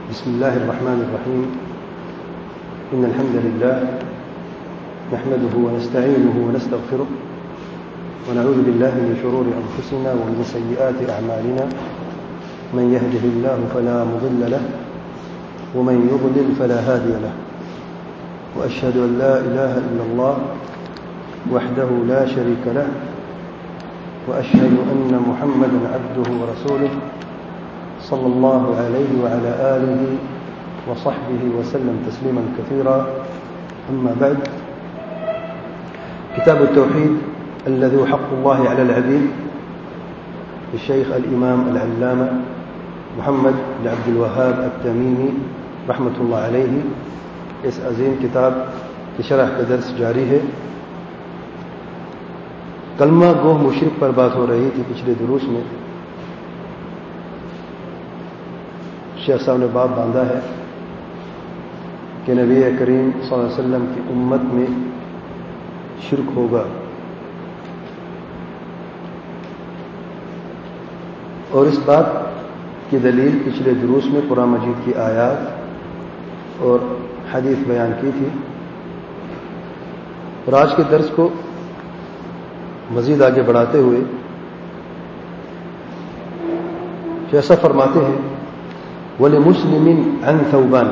بسم الله الرحمن الرحيم. إن الحمد لله نحمده ونستعينه ونستغفره ونعوذ بالله من شرور أنفسنا ومن سيئات أعمالنا. من يهده الله فلا مضل له ومن يضلل فلا هادي له. وأشهد أن لا إله إلا الله وحده لا شريك له وأشهد أن محمدا عبده ورسوله صلى الله عليه وعلى آله وصحبه وسلم تسليما كثيرا. أما بعد، كتاب التوحيد الذي هو حق الله على العبيد للشيخ الإمام العلامة محمد بن عبد الوهاب التميمي رحمة الله عليه. اس عظیم کتاب کی شرح کا درس جاری ہے. کلمہ گوہ مشرک پر بات ہو رہی تھی پچھلے دروس میں. شیخ صاحب نے باب باندھا ہے کہ نبی کریم صلی اللہ علیہ وسلم کی امت میں شرک ہوگا، اور اس بات کی دلیل پچھلے دروس میں قرآن مجید کی آیات اور حدیث بیان کی تھی. اور آج کے درس کو مزید آگے بڑھاتے ہوئے جیسا فرماتے ہیں وَلِمُسْلِمٍ عَنْ ثَوْبَانَ،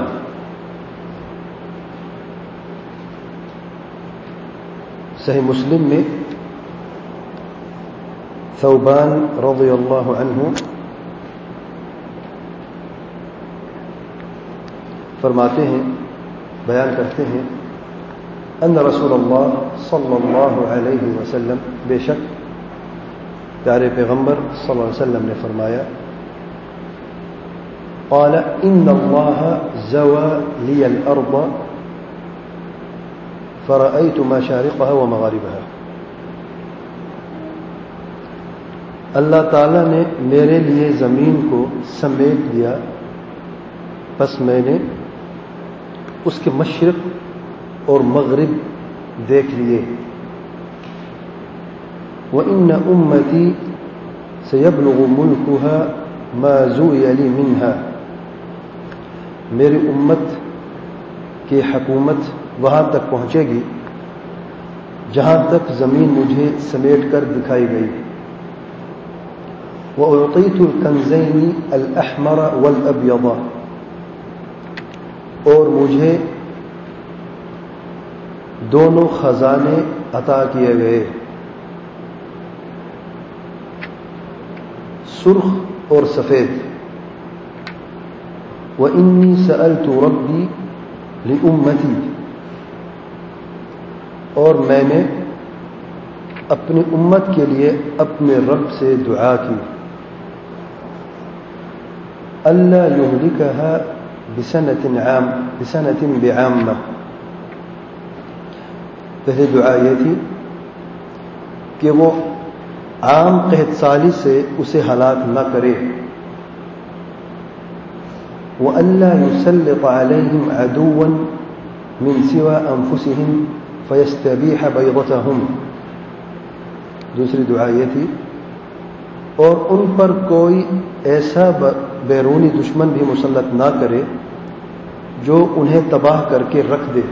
صحیح مسلم میں ثوبان رضی اللہ عنہ فرماتے ہیں، بیان کرتے ہیں ان رسول اللہ صلی اللہ علیہ وسلم، بے شک پیارے پیغمبر صلی اللہ علیہ وسلم نے فرمایا قال ان اللہ زوى لی الارض فرأيت مشارقها ومغاربها، اللہ تعالیٰ نے میرے لیے زمین کو سمیٹ دیا، پس میں نے اس کے مشرق اور مغرب دیکھ لیے. وَإِنَّ أُمَّتِي سَيَبْلُغُ مُلْكُهَا مَا زُوِيَ لِي مِنْهَا، میری امت کی حکومت وہاں تک پہنچے گی جہاں تک زمین مجھے سمیٹ کر دکھائی گئی. وَأُعْطِيتُ الْكَنْزَيْنِ الْأَحْمَرَ وَالْأَبْيَضَ، اور مجھے دونوں خزانے عطا کیے گئے، سرخ اور سفید. وَإِنِّي سَأَلْتُ رَبِّي لِأُمَّتِي، اور میں نے اپنی امت کے لیے اپنے رب سے دعا کی أَلَّا يُهْلِكَهَا بِسَنَةٍ بِعَامَّةٍ. پہلی دعا یہ تھی کہ وہ عام قحط سالی سے اسے ہلاک نہ کرے. وَأَلَّا يُسَلِّطَ عَلَيْهِمْ عَدُوًّا مِنْ سِوَى أَنفُسِهِمْ فَيَسْتَبِيحَ بَيْضَتَهُمْ. دوسری دعا یہ تھی اور ان پر کوئی ایسا بیرونی دشمن بھی مسلط نہ کرے جو انہیں تباہ کر کے رکھ دے.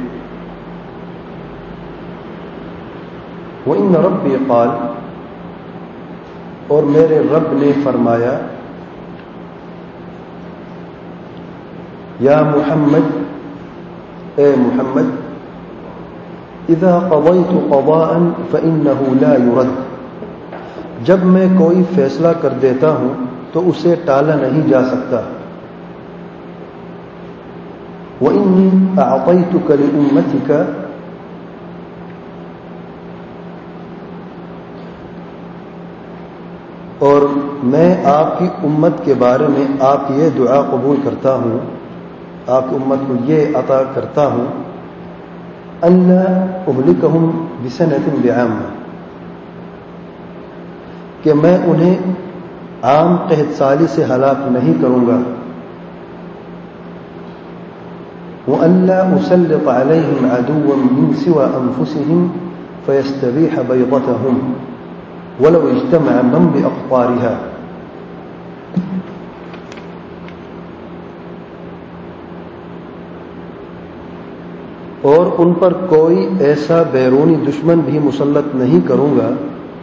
وَإِنَّ رَبِّي قَالَ، اور میرے رب نے فرمایا یا محمد، اے محمد، اذا قضیت قضاء فإنه لا يرد، جب میں کوئی فیصلہ کر دیتا ہوں تو اسے ٹالا نہیں جا سکتا. وَإِنِّي أَعْطَيْتُكَ لِأُمَّتِكَ، اور میں آپ کی امت کے بارے میں آپ یہ دعا قبول کرتا ہوں، آپ کی امت کو یہ عطا کرتا ہوں أَلَّا أُهْلِكَهُمْ بِسَنَةٍ بِعَامَّةٍ، کہ میں انہیں عام قحط سالی سے ہلاک نہیں کروں گا. وَأَلَّا أُسَلِّطَ عَلَيْهِمْ عَدُوًّا مِنْ سِوَى أَنفُسِهِمْ فَيَسْتَبِيحَ بَيْضَتَهُمْ وَلَوْ اجْتَمَعَ مَنْ بِأَقْطَارِهَا. اور ان پر کوئی ایسا بیرونی دشمن بھی مسلط نہیں کروں گا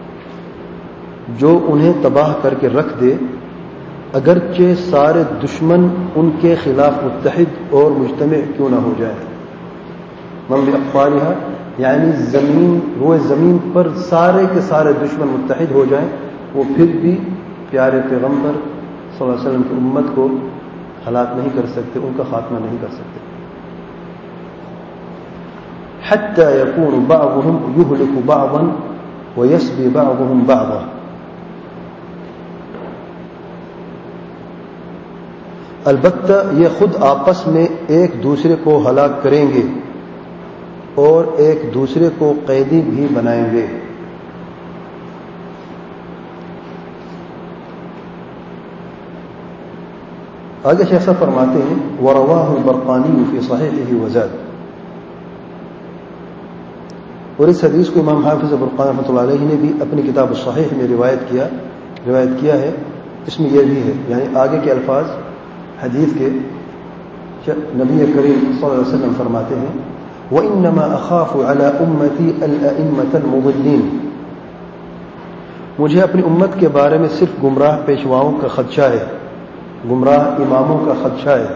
جو انہیں تباہ کر کے رکھ دے، اگرچہ سارے دشمن ان کے خلاف متحد اور مجتمع کیوں نہ ہو جائیں۔ من بأقطارها یعنی روئے زمین پر سارے کے سارے دشمن متحد ہو جائیں، وہ پھر بھی پیارے پیغمبر صلی اللہ علیہ وسلم کی امت کو ہلاک نہیں کر سکتے، ان کا خاتمہ نہیں کر سکتے۔ حتی یکون بعضهم یہلک بعضا ویسبی بعضهم بعضا، البتہ یہ خود آپس میں ایک دوسرے کو ہلاک کریں گے اور ایک دوسرے کو قیدی بھی بنائیں گے۔ آگے شیخ صاحب فرماتے ہیں وَرَوَاهُ الْبَرْقَانِيُّ فِي صَحِيحِهِ وَزَادَ، اور اس حدیث کو امام حافظ برقانی رحمۃ اللہ علیہ نے بھی اپنی کتاب الصحیح میں روایت کیا ہے۔ اس میں یہ بھی ہے، یعنی آگے کے الفاظ حدیث کے نبی کریم صلی اللہ علیہ وسلم فرماتے ہیں وَإِنَّمَا أَخَافُ عَلَىٰ أُمَّتِي الْأَئِمَّةَ الْمُضِلِّينَ، مجھے اپنی امت کے بارے میں صرف گمراہ پیشواؤں کا خدشہ ہے، گمراہ اماموں کا خدشہ ہے۔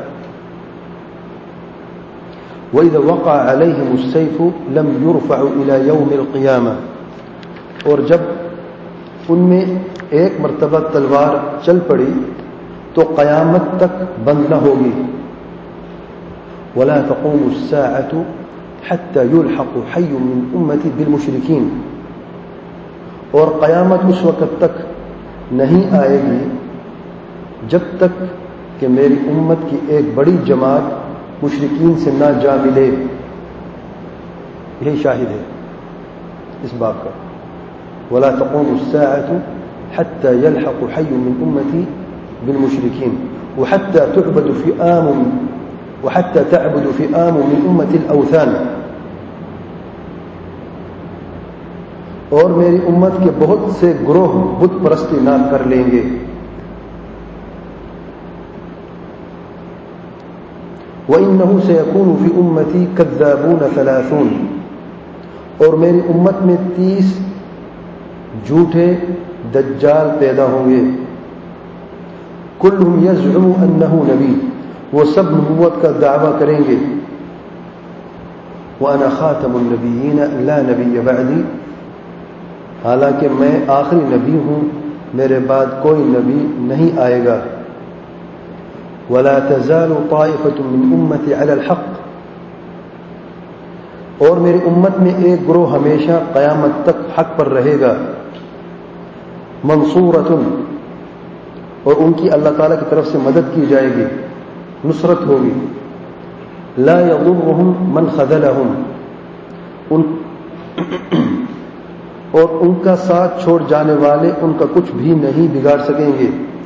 وَإِذَا وَقَعَ عَلَيْهِمُ السَّيْفُ لَمْ يُرْفَعُ إِلَىٰ يَوْمِ الْقِيَامَةِ، اور جب ان میں ایک مرتبہ تلوار چل پڑی تو قیامت تک بند نہ ہوگی۔ وَلَا تَقُومُ السَّاعَةُ حَتَّى يُلْحَقُ حَيٌّ مِّنْ أُمَّتِي بِالْمُشْرِكِينَ، اور قیامت اس وقت تک نہیں آئے گی جب تک کہ میری امت کی ایک بڑی جماعت مشرکین سے نہ جا ملے۔ یہی شاہد ہے اس باب کا، وَلَا تَقُومُ السَّاعَةُ حَتَّى يَلْحَقُ حَيٌّ مِّنْ أُمَّتِي بِالْمُشْرِكِينَ وحتى تعبد فئام من امت الاوثان، اور میری امت کے بہت سے گروہ بت پرستی نہ کر لیں گے۔ وَإِنَّهُ سَيَكُونُ فِي أُمَّتِي كَذَّابُونَ 30، اور میری امت میں 30 جھوٹے دجال پیدا ہوں گے۔ كُلُّهُمْ يَزْعُمُ أَنَّهُ نَبِيٌّ، وہ سب نبوت کا دعویٰ کریں گے۔ وَأَنَا خَاتَمُ النَّبِيِّينَ لَا نَبِيَّ بَعْدِي، حالانکہ میں آخری نبی ہوں، میرے بعد کوئی نبی نہیں آئے گا۔ وَلَا تَزَالُ طَائِفَةٌ مِّنْ أُمَّتِي عَلَى الْحَقِّ، اور میری امت میں ایک گروہ ہمیشہ قیامت تک حق پر رہے گا۔ مَنْصُورَةٌ، اور ان کی اللہ تعالیٰ کی طرف سے مدد کی جائے گی، نصرت ہوگی۔ لا يضرهم من خذلهم، اور ان کا ساتھ چھوڑ جانے والے ان کا کچھ بھی نہیں بگاڑ سکیں گے۔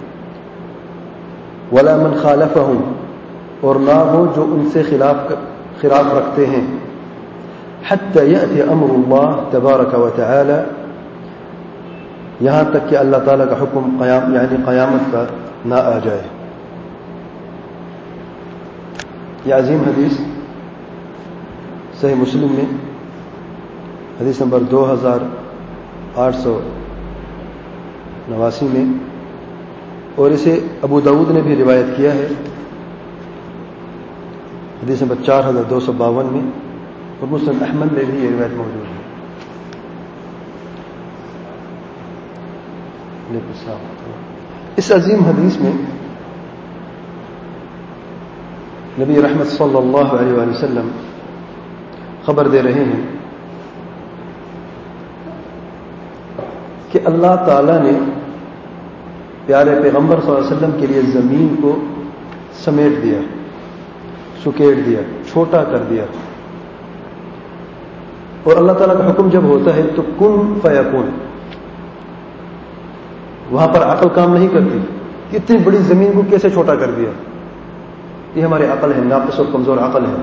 ولا من خالفهم، اور نہ ہو جو ان سے خلاف رکھتے ہیں۔ حتى يأتي امر الله تبارک وتعالى، یہاں تک کہ اللہ تعالیٰ کا حکم یعنی قیامت کا نہ آ جائے۔ یہ عظیم حدیث صحیح مسلم میں حدیث نمبر 2889 میں، اور اسے ابو داؤد نے بھی روایت کیا ہے حدیث نمبر 4252 میں، اور مسند احمد میں بھی یہ روایت موجود ہے۔ اس عظیم حدیث میں نبی رحمت صلی اللہ علیہ وآلہ وسلم خبر دے رہے ہیں کہ اللہ تعالیٰ نے پیارے پیغمبر صلی اللہ علیہ وسلم کے لیے زمین کو سمیٹ دیا، سکیڑ دیا، چھوٹا کر دیا۔ اور اللہ تعالیٰ کا حکم جب ہوتا ہے تو کن فیکون، وہاں پر عقل کام نہیں کرتی کہ اتنی بڑی زمین کو کیسے چھوٹا کر دیا۔ یہ ہماری عقل ہے، ناقص اور کمزور عقل ہے۔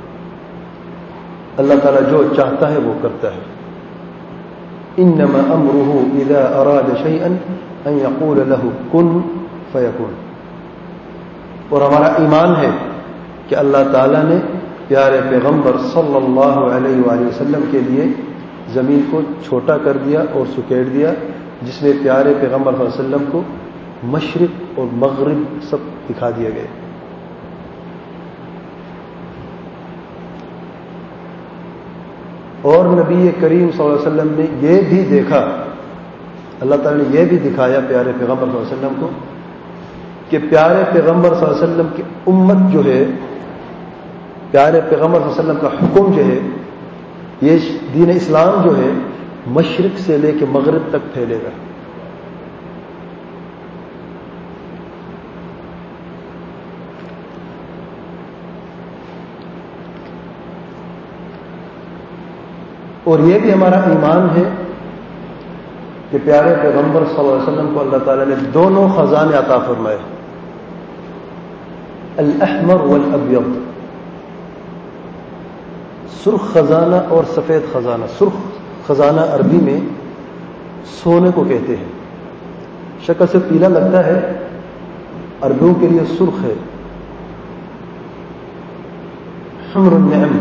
اللہ تعالیٰ جو چاہتا ہے وہ کرتا ہے۔ انما امره اذا اراد شيئا ان يقول له كن فيكون، اور ہمارا ایمان ہے کہ اللہ تعالیٰ نے پیارے پیغمبر صلی اللہ علیہ وآلہ وسلم کے لیے زمین کو چھوٹا کر دیا اور سکیڑ دیا، جس میں پیارے پیغمبر صلی اللہ علیہ وسلم کو مشرق اور مغرب سب دکھا دیا گئے۔ اور نبی کریم صلی اللہ علیہ وسلم نے یہ بھی دیکھا، اللہ تعالیٰ نے یہ بھی دکھایا پیارے پیغمبر صلی اللہ علیہ وسلم کو کہ پیارے پیغمبر صلی اللہ علیہ وسلم کی امت جو ہے، پیارے پیغمبر صلی اللہ علیہ وسلم کا حکم جو ہے، یہ دین اسلام جو ہے مشرق سے لے کے مغرب تک پھیلے گا۔ اور یہ بھی ہمارا ایمان ہے کہ پیارے پیغمبر صلی اللہ علیہ وسلم کو اللہ تعالیٰ نے دونوں خزانے عطا فرمائے، الاحمر والابیض، سرخ خزانہ اور سفید خزانہ۔ سرخ خزانہ عربی میں سونے کو کہتے ہیں، شکل سے پیلا لگتا ہے، عربیوں کے لیے سرخ ہے، حمر النعم۔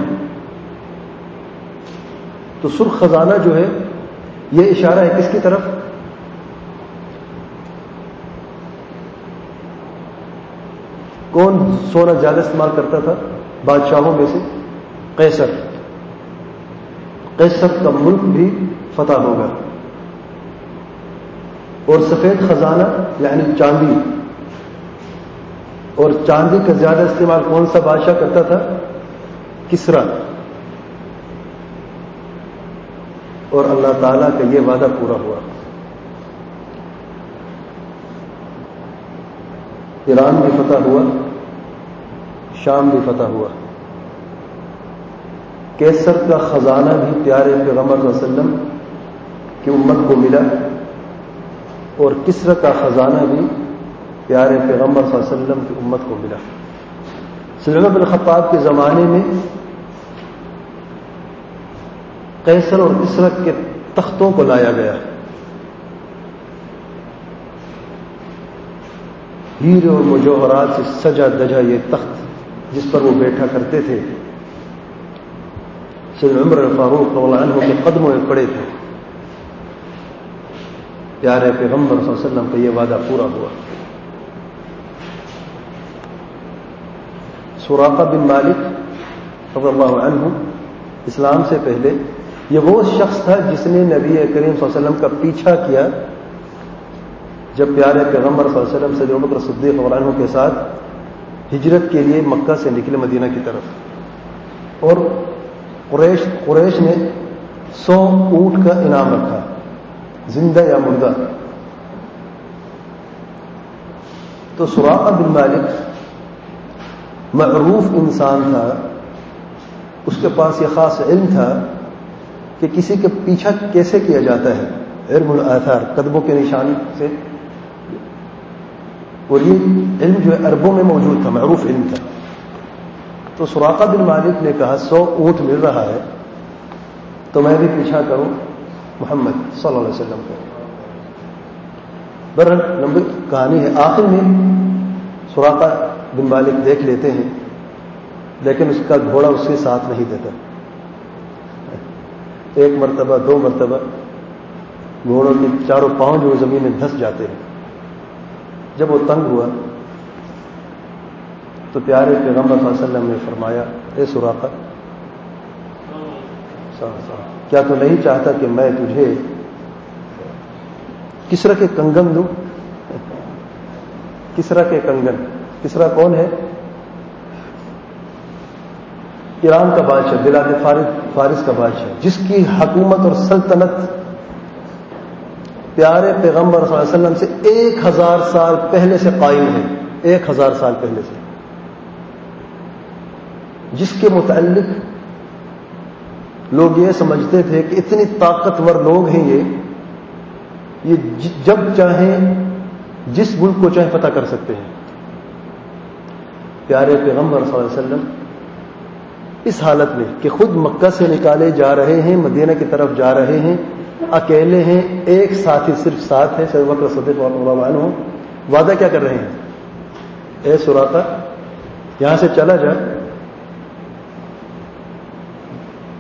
تو سرخ خزانہ جو ہے یہ اشارہ ہے کس کی طرف؟ کون سونا زیادہ استعمال کرتا تھا بادشاہوں میں سے؟ قیصر۔ قیصر کا ملک بھی فتح ہوگا۔ اور سفید خزانہ یعنی چاندی، اور چاندی کا زیادہ استعمال کون سا بادشاہ کرتا تھا؟ کسرا۔ اور اللہ تعالیٰ کا یہ وعدہ پورا ہوا، ایران بھی فتح ہوا، شام بھی فتح ہوا۔ کیسر کا خزانہ بھی پیارے پیغمبر صلی اللہ علیہ وسلم کی امت کو ملا، اور کسرا کا خزانہ بھی پیارے پیغمبر صلی اللہ علیہ وسلم کی امت کو ملا۔ عمر بن الخطاب کے زمانے میں قیصر اور کسرا کے تختوں کو لایا گیا، ہیرے اور مجوہرات سے سجا دجا یہ تخت جس پر وہ بیٹھا کرتے تھے، سیدنا عمر فاروق رضی اللہ عنہ کے قدموں میں پڑے تھے۔ پیارے پیغمبر صلی اللہ علیہ وسلم کا یہ وعدہ پورا ہوا۔ سراقہ بن مالک رضی اللہ عنہ اسلام سے پہلے یہ وہ شخص تھا جس نے نبی کریم صلی اللہ علیہ وسلم کا پیچھا کیا جب پیارے پیغمبر صلی اللہ علیہ وسلم سیدنا ابوبکر صدیق رضی اللہ عنہ کے ساتھ ہجرت کے لیے مکہ سے نکلے مدینہ کی طرف، اور قریش نے 100 اونٹ کا انعام رکھا، زندہ یا مردہ۔ تو سراقہ بن مالک معروف انسان تھا، اس کے پاس یہ خاص علم تھا کہ کسی کے پیچھا کیسے کیا جاتا ہے، علم الاثار، قدموں کے نشان سے، اور یہ علم جو ہے عربوں میں موجود تھا، معروف علم تھا۔ تو سراقہ بن مالک نے کہا 100 اونٹ مل رہا ہے تو میں بھی پیچھا کروں محمد صلی اللہ علیہ وسلم کو۔ بہرحال لمبی کہانی ہے، آخر میں سراقہ بن مالک دیکھ لیتے ہیں، لیکن اس کا گھوڑا اس کے ساتھ نہیں دیتا۔ ایک مرتبہ، 2 مرتبہ گھوڑوں کے چاروں پاؤں جو زمین میں دھس جاتے ہیں۔ جب وہ تنگ ہوا تو پیارے پیغمبر صلی اللہ علیہ وسلم نے فرمایا، اے سراقہ، کیا تو نہیں چاہتا کہ میں تجھے کسرا کے کنگن دوں؟ کسرا کے کنگن، کسرا کون ہے؟ ایران کا بادشاہ، بلاد فارس کا بادشاہ، جس کی حکومت اور سلطنت پیارے پیغمبر صلی اللہ علیہ وسلم سے 1000 سال پہلے سے قائم ہے، 1000 سال پہلے سے، جس کے متعلق لوگ یہ سمجھتے تھے کہ اتنی طاقتور لوگ ہیں یہ جب چاہیں جس ملک کو چاہیں فتح کر سکتے ہیں۔ پیارے پیغمبر صلی اللہ علیہ وسلم اس حالت میں کہ خود مکہ سے نکالے جا رہے ہیں، مدینہ کی طرف جا رہے ہیں، اکیلے ہیں، ایک ساتھی صرف ساتھ ہے، سیدنا ابوبکر صدیق رضی اللہ عنہ، وعدہ کیا کر رہے ہیں؟ اے سراقہ، یہاں سے چلا جا،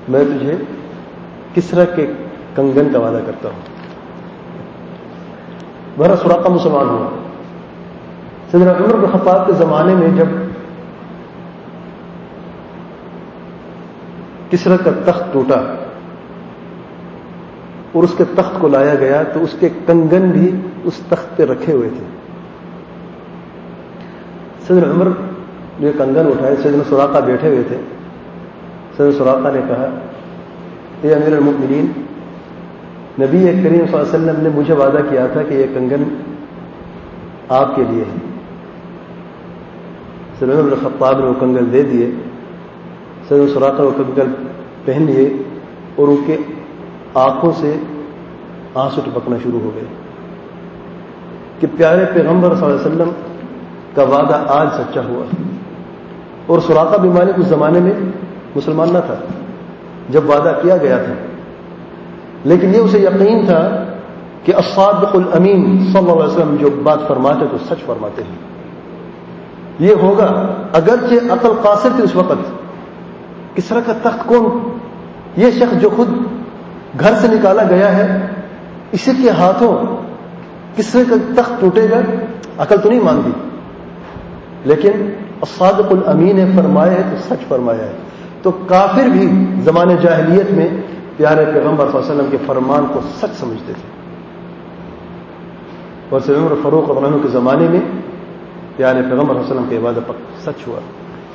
میں تجھے کسرا کے کنگن کا وعدہ کرتا ہوں. بہرحال سراقہ مسلمان ہوا. سیدنا عمر بن خطاب کے زمانے میں جب کسرا کا تخت ٹوٹا اور اس کے تخت کو لایا گیا تو اس کے کنگن بھی اس تخت پہ رکھے ہوئے تھے. سیدنا عمر نے کنگن اٹھائے. سیدنا سراقہ بیٹھے ہوئے تھے. سیدنا سراقہ نے کہا اے امیر المؤمنین، نبی کریم صلی اللہ علیہ وسلم نے مجھے وعدہ کیا تھا کہ یہ کنگن آپ کے لیے ہے. سیدنا عمر بن خطاب نے وہ کنگن دے دیے. سیدنا سراقہ وہ کنگن پہن لیے اور ان کے آنکھوں سے آنسو ٹپکنا شروع ہو گئے کہ پیارے پیغمبر صلی اللہ علیہ وسلم کا وعدہ آج سچا ہوا. اور سراقہ بن مالک اس زمانے میں مسلمان نہ تھا جب وعدہ کیا گیا تھا، لیکن یہ اسے یقین تھا کہ الصادق الامین صلی اللہ علیہ وسلم جو بات فرماتے تو سچ فرماتے ہیں. یہ ہوگا. اگرچہ عقل قاصر تھی اس وقت. کسرا کا تخت کون؟ یہ شخص جو خود گھر سے نکالا گیا ہے، اسی کے ہاتھوں کسرا کا تخت ٹوٹے گا، عقل تو نہیں مانتی. لیکن الصادق الامین نے فرمایا ہے تو سچ فرمایا ہے. تو کافر بھی زمانے جاہلیت میں پیارے پیغمبر صلی اللہ علیہ وسلم کے فرمان کو سچ سمجھتے تھے. اور سیدنا عمر فاروق رضی اللہ عنہ کے زمانے میں پیارے پیغمبر صلی اللہ علیہ وسلم کے وعدہ پر سچ ہوا.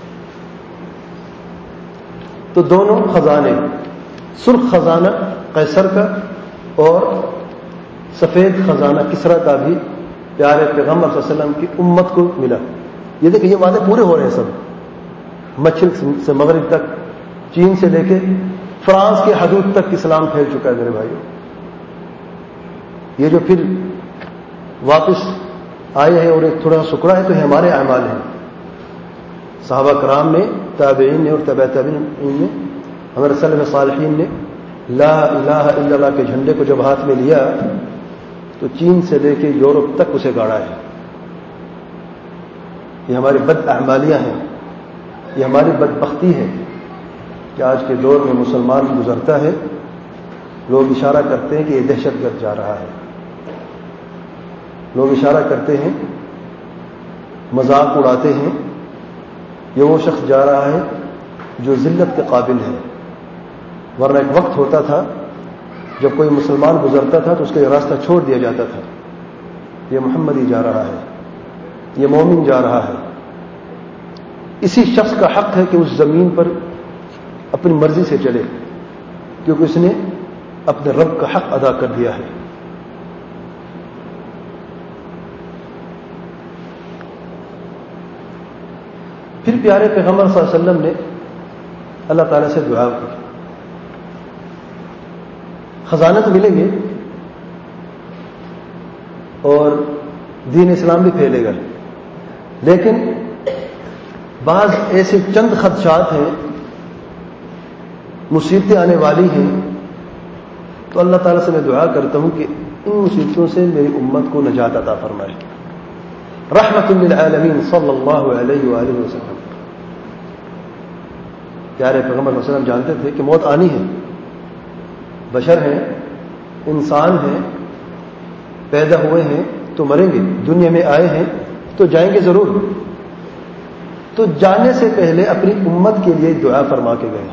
تو دونوں خزانے، سرخ خزانہ قیصر کا اور سفید خزانہ کسرا کا بھی پیارے پیغمبر صلی اللہ علیہ وسلم کی امت کو ملا. یہ دیکھیں یہ وعدے پورے ہو رہے ہیں سب. مشرق سے مغرب تک، چین سے لے کے فرانس کے حدود تک اسلام پھیل چکا ہے میرے بھائیوں. یہ جو پھر واپس آئے ہیں اور ایک تھوڑا سکڑا ہے تو یہ ہمارے اعمال ہیں. صحابہ کرام نے، تابعین نے اور تبع تابعین نے، ہمارے سلف صالحین نے لا الہ الا اللہ کے جھنڈے کو جب ہاتھ میں لیا تو چین سے لے کے یورپ تک اسے گاڑا ہے. یہ ہماری بد اعمالیاں ہیں، یہ ہماری بدبختی ہے کہ آج کے دور میں مسلمان گزرتا ہے، لوگ اشارہ کرتے ہیں کہ یہ دہشت گرد جا رہا ہے. لوگ اشارہ کرتے ہیں، مذاق اڑاتے ہیں، یہ وہ شخص جا رہا ہے جو ذلت کے قابل ہے. ورنہ ایک وقت ہوتا تھا جب کوئی مسلمان گزرتا تھا تو اس کا یہ راستہ چھوڑ دیا جاتا تھا. یہ محمدی جا رہا ہے، یہ مومن جا رہا ہے. اسی شخص کا حق ہے کہ اس زمین پر اپنی مرضی سے چلے، کیونکہ اس نے اپنے رب کا حق ادا کر دیا ہے. پھر پیارے پیغمبر صلی اللہ علیہ وسلم نے اللہ تعالیٰ سے دعا کی. خزانہ تو ملیں گے اور دین اسلام بھی پھیلے گا، لیکن بعض ایسے چند خدشات ہیں، مصیبتیں آنے والی ہیں. تو اللہ تعالیٰ سے میں دعا کرتا ہوں کہ ان مصیبتوں سے میری امت کو نجات عطا فرمائے. رحمت للعالمین صلی اللہ علیہ وآلہ وسلم. پیارے پیغمبر صلی اللہ علیہ وسلم جانتے تھے کہ موت آنی ہے. بشر ہیں، انسان ہیں، پیدا ہوئے ہیں تو مریں گے، دنیا میں آئے ہیں تو جائیں گے ضرور. تو جانے سے پہلے اپنی امت کے لیے دعا فرما کے گئے.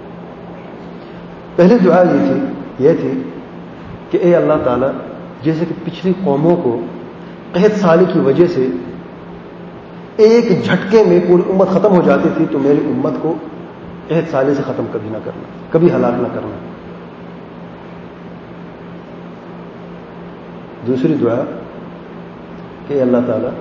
پہلی دعا یہ تھی کہ اے اللہ تعالیٰ، جیسے کہ پچھلی قوموں کو قحط سالی کی وجہ سے ایک جھٹکے میں پوری امت ختم ہو جاتی تھی، تو میری امت کو قحط سالی سے ختم کبھی نہ کرنا، کبھی ہلاک نہ کرنا. دوسری دعا کہ اے اللہ تعالیٰ،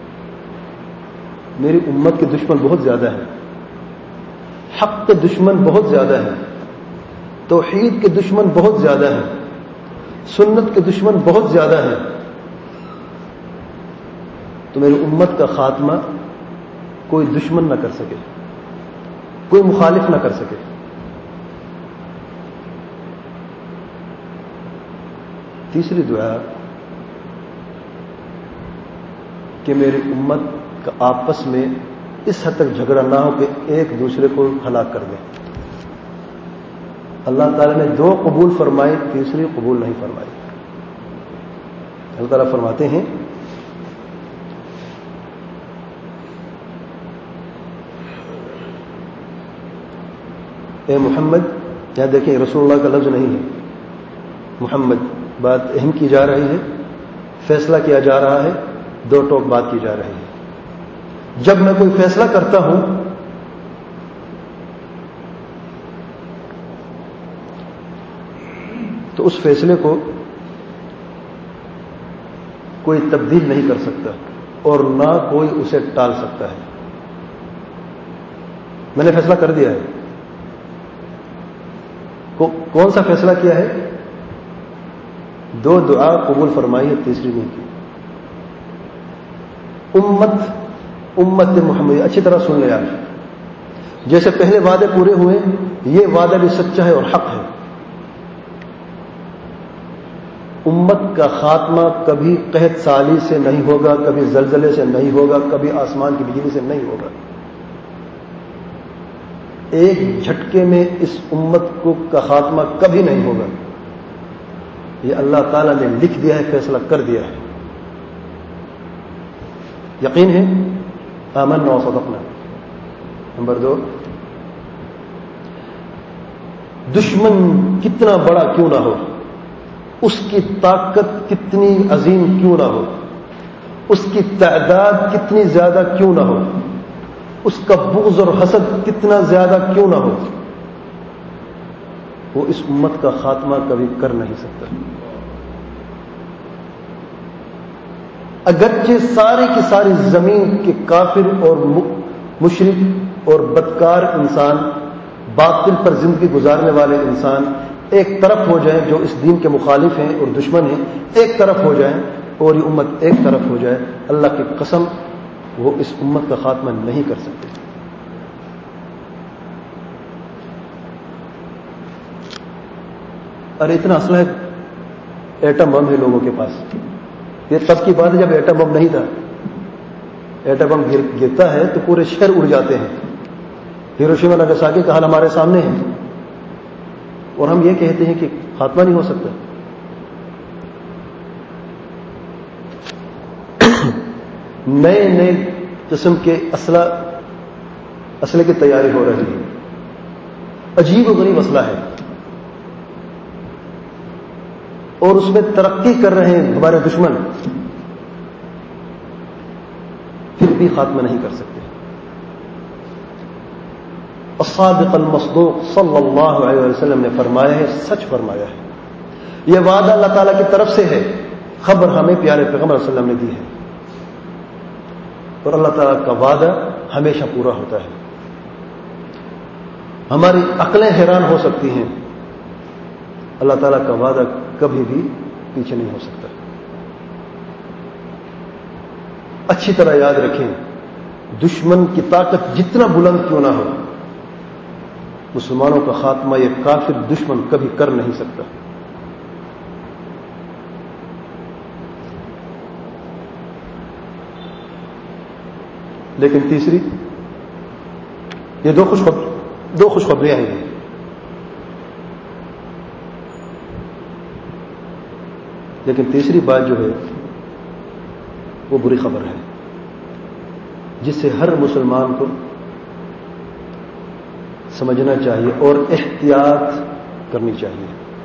میری امت کے دشمن بہت زیادہ ہیں، حق کے دشمن بہت زیادہ ہیں، توحید کے دشمن بہت زیادہ ہیں، سنت کے دشمن بہت زیادہ ہیں. تو میری امت کا خاتمہ کوئی دشمن نہ کر سکے، کوئی مخالف نہ کر سکے. تیسری دعا کہ میری امت کا آپس میں اس حد تک جھگڑا نہ ہو کہ ایک دوسرے کو ہلاک کر دیں. اللہ تعالیٰ نے 2 قبول فرمائی، تیسری قبول نہیں فرمائی۔ اللہ تعالیٰ فرماتے ہیں اے محمد، یہاں دیکھیں رسول اللہ کا لفظ نہیں ہے، محمد، بات اہم کی جا رہی ہے، فیصلہ کیا جا رہا ہے، 2 ٹوک بات کی جا رہی ہے۔ جب میں کوئی فیصلہ کرتا ہوں تو اس فیصلے کو کوئی تبدیل نہیں کر سکتا اور نہ کوئی اسے ٹال سکتا ہے۔ میں نے فیصلہ کر دیا ہے، کون سا فیصلہ کیا ہے؟ 2 دعا قبول فرمائی ہے، تیسری نہیں کی۔ امت محمد، اچھی طرح سن لیں آپ، جیسے پہلے وعدے پورے ہوئے، یہ وعدہ بھی سچا ہے اور حق ہے۔ امت کا خاتمہ کبھی قحط سالی سے نہیں ہوگا، کبھی زلزلے سے نہیں ہوگا، کبھی آسمان کی بجلی سے نہیں ہوگا۔ ایک جھٹکے میں اس امت کا خاتمہ کبھی نہیں ہوگا۔ یہ اللہ تعالیٰ نے لکھ دیا ہے، فیصلہ کر دیا ہے۔ یقین ہے، آمنا وصدقنا۔ نمبر 2، دشمن کتنا بڑا کیوں نہ ہو، اس کی طاقت کتنی عظیم کیوں نہ ہو، اس کی تعداد کتنی زیادہ کیوں نہ ہو، اس کا بغض اور حسد کتنا زیادہ کیوں نہ ہو، وہ اس امت کا خاتمہ کبھی کر نہیں سکتا۔ اگرچہ ساری کی ساری زمین کے کافر اور مشرک اور بدکار انسان، باطل پر زندگی گزارنے والے انسان ایک طرف ہو جائیں، جو اس دین کے مخالف ہیں اور دشمن ہیں، ایک طرف ہو جائیں اور یہ امت ایک طرف ہو جائے، اللہ کی قسم وہ اس امت کا خاتمہ نہیں کر سکتے۔ ارے اتنا اسلحہ، ایٹم بم ہے لوگوں کے پاس۔ یہ تب کی بات ہے جب ایٹم بم نہیں تھا۔ ایٹم بم گرتا ہے تو پورے شہر اڑ جاتے ہیں۔ ہیروشیما ناگاساکی کا حال ہمارے سامنے ہے، اور ہم یہ کہتے ہیں کہ خاتمہ نہیں ہو سکتا۔ نئے نئے قسم کے اسلحے کی تیاری ہو رہی ہے، عجیب و غریب اسلحہ ہے، اور اس میں ترقی کر رہے ہیں ہمارے دشمن، پھر بھی خاتمہ نہیں کر سکتے۔ الصادق المصدوق صلی اللہ علیہ وسلم نے فرمایا ہے، سچ فرمایا ہے، یہ وعدہ اللہ تعالیٰ کی طرف سے ہے، خبر ہمیں پیارے پیغمبر صلی اللہ علیہ وسلم نے دی ہے، اور اللہ تعالیٰ کا وعدہ ہمیشہ پورا ہوتا ہے۔ ہماری عقلیں حیران ہو سکتی ہیں، اللہ تعالیٰ کا وعدہ کبھی بھی پیچھے نہیں ہو سکتا۔ اچھی طرح یاد رکھیں، دشمن کی طاقت جتنا بلند کیوں نہ ہو، مسلمانوں کا خاتمہ یہ کافر دشمن کبھی کر نہیں سکتا۔ لیکن تیسری، یہ دو خوشخبریاں ہیں۔ لیکن تیسری بات جو ہے وہ بری خبر ہے، جس سے ہر مسلمان کو سمجھنا چاہیے اور احتیاط کرنی چاہیے۔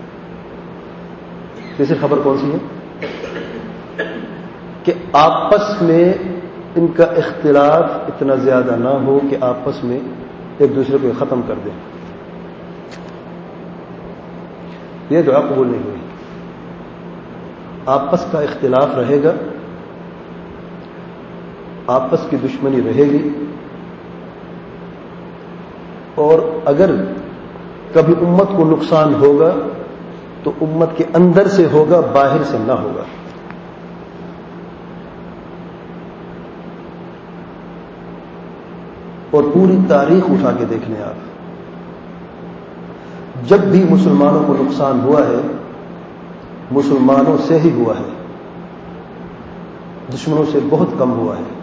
تیسری خبر کون سی ہے؟ کہ آپس میں ان کا اختلاف اتنا زیادہ نہ ہو کہ آپس میں ایک دوسرے کو ختم کر دیں۔ یہ دعا قبول نہیں ہوئی۔ آپس کا اختلاف رہے گا، آپس کی دشمنی رہے گی، اور اگر کبھی امت کو نقصان ہوگا تو امت کے اندر سے ہوگا، باہر سے نہ ہوگا۔ اور پوری تاریخ اٹھا کے دیکھ لیں آپ، جب بھی مسلمانوں کو نقصان ہوا ہے، مسلمانوں سے ہی ہوا ہے، دشمنوں سے بہت کم ہوا ہے۔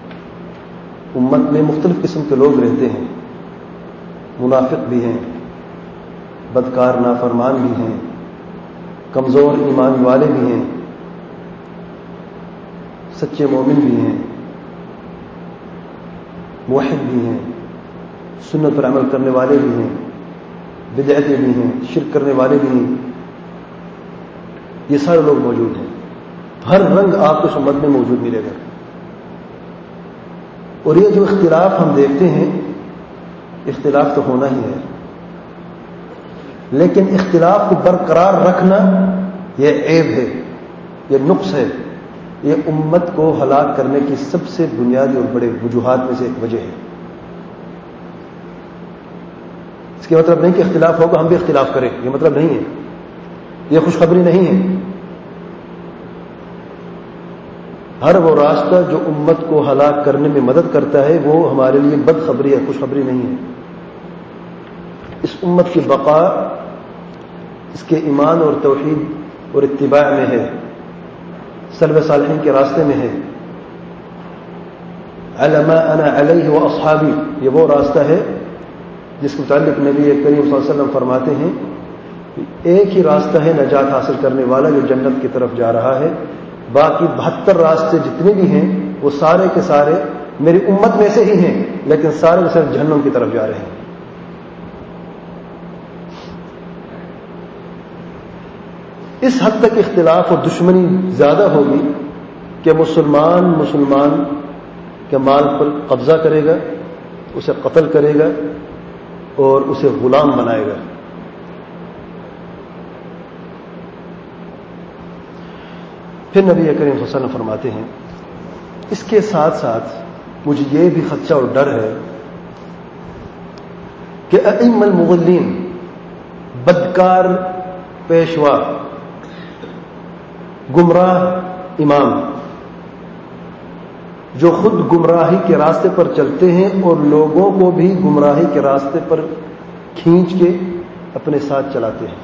امت میں مختلف قسم کے لوگ رہتے ہیں، منافق بھی ہیں، بدکار نافرمان بھی ہیں، کمزور ایمان والے بھی ہیں، سچے مومن بھی ہیں، موحد بھی ہیں، سنت پر عمل کرنے والے بھی ہیں، بدعتی بھی ہیں، شرک کرنے والے بھی ہیں. یہ سارے لوگ موجود ہیں. ہر رنگ آپ کو اس امت میں موجود ملے گا. اور یہ جو اختلاف ہم دیکھتے ہیں، اختلاف تو ہونا ہی ہے، لیکن اختلاف کو برقرار رکھنا یہ عیب ہے، یہ نقص ہے، یہ امت کو ہلاک کرنے کی سب سے بنیادی اور بڑے وجوہات میں سے ایک وجہ ہے. اس کا مطلب نہیں کہ اختلاف ہوگا ہم بھی اختلاف کریں، یہ مطلب نہیں ہے، یہ خوشخبری نہیں ہے. ہر وہ راستہ جو امت کو ہلاک کرنے میں مدد کرتا ہے وہ ہمارے لیے بدخبری ہے، خوشخبری نہیں ہے. اس امت کی بقا اس کے ایمان اور توحید اور اتباع میں ہے، سلف صالحین کے راستے میں ہے. علی ما انا علیہ واصحابی، یہ وہ راستہ ہے جس کے متعلق نبی کریم صلی اللہ علیہ وسلم فرماتے ہیں کہ ایک ہی راستہ ہے نجات حاصل کرنے والا جو جنت کی طرف جا رہا ہے، باقی 72 راستے جتنے بھی ہیں وہ سارے کے سارے میری امت میں سے ہی ہیں، لیکن سارے کے سارے جہنم کی طرف جا رہے ہیں. اس حد تک اختلاف اور دشمنی زیادہ ہوگی کہ مسلمان کے مال پر قبضہ کرے گا، اسے قتل کرے گا اور اسے غلام بنائے گا. پھر نبی کریم صلی اللہ علیہ وسلم فرماتے ہیں اس کے ساتھ ساتھ مجھے یہ بھی خدشہ اور ڈر ہے کہ ائمہ المضلین، بدکار پیشوا، گمراہ امام جو خود گمراہی کے راستے پر چلتے ہیں اور لوگوں کو بھی گمراہی کے راستے پر کھینچ کے اپنے ساتھ چلاتے ہیں.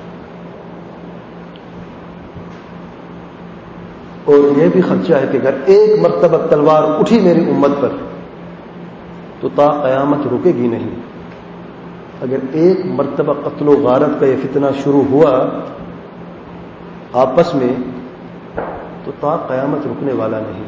اور یہ بھی خدشہ ہے کہ اگر ایک مرتبہ تلوار اٹھی میری امت پر تو تا قیامت رکے گی نہیں. اگر ایک مرتبہ قتل و غارت کا یہ فتنہ شروع ہوا آپس میں تو تا قیامت رکنے والا نہیں.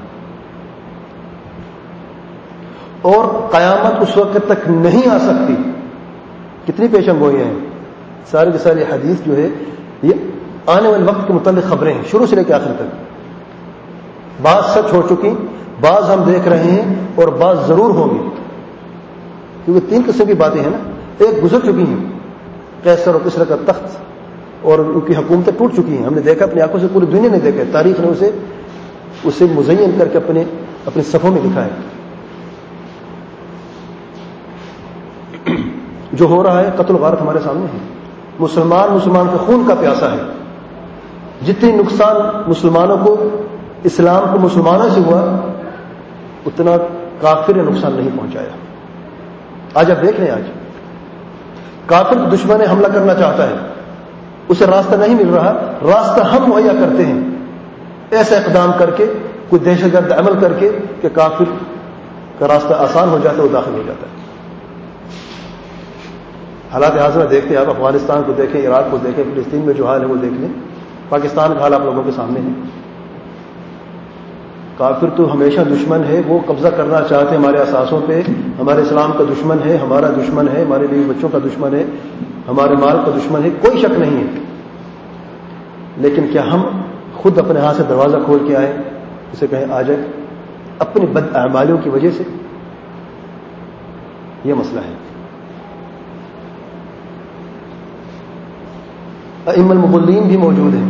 اور قیامت اس وقت تک نہیں آ سکتی. کتنی پیشن گوئیاں ہیں، ساری کی ساری حدیث جو ہے یہ آنے والے وقت کے متعلق خبریں ہیں شروع سے لے کے آخر تک. بعض سچ ہو چکی، بعض ہم دیکھ رہے ہیں اور بعض ضرور ہوں گی، کیونکہ 3 قسم کی باتیں ہیں نا. ایک گزر چکی ہیں، قیصر اور کسری کا تخت اور ان کی حکومتیں ٹوٹ چکی ہیں، ہم نے دیکھا اپنی آنکھوں سے، پوری دنیا نے دیکھا، تاریخ نے اسے مزین کر کے اپنے صفوں میں دکھایا. جو ہو رہا ہے قتل و غارت ہمارے سامنے ہے. مسلمان کے خون کا پیاسا ہے. جتنی نقصان مسلمانوں کو، اسلام کو مسلمانوں سے ہوا اتنا کافر نے نقصان نہیں پہنچایا. آج آپ دیکھ لیں، آج کافر دشمن حملہ کرنا چاہتا ہے، اسے راستہ نہیں مل رہا، راستہ ہم مہیا کرتے ہیں ایسا اقدام کر کے، کوئی دہشت گرد عمل کر کے کہ کافر کا راستہ آسان ہو جاتا ہے، وہ داخل ہو جاتا ہے. حالات حاضرہ دیکھتے ہیں آپ، افغانستان کو دیکھیں، عراق کو دیکھیں، فلسطین میں جو حال ہے وہ دیکھ لیں، پاکستان کا حال آپ لوگوں کے سامنے ہے. کافر تو ہمیشہ دشمن ہے، وہ قبضہ کرنا چاہتے ہیں ہمارے اساسوں پہ، ہمارے اسلام کا دشمن ہے، ہمارا دشمن ہے، ہمارے بیوی بچوں کا دشمن ہے، ہمارے مال کا دشمن ہے، کوئی شک نہیں ہے. لیکن کیا ہم خود اپنے ہاتھ سے دروازہ کھول کے آئے، اسے کہیں آ جائے اپنی بد اعمالیوں کی وجہ سے؟ یہ مسئلہ ہے. ائمہ المضلین بھی موجود ہیں،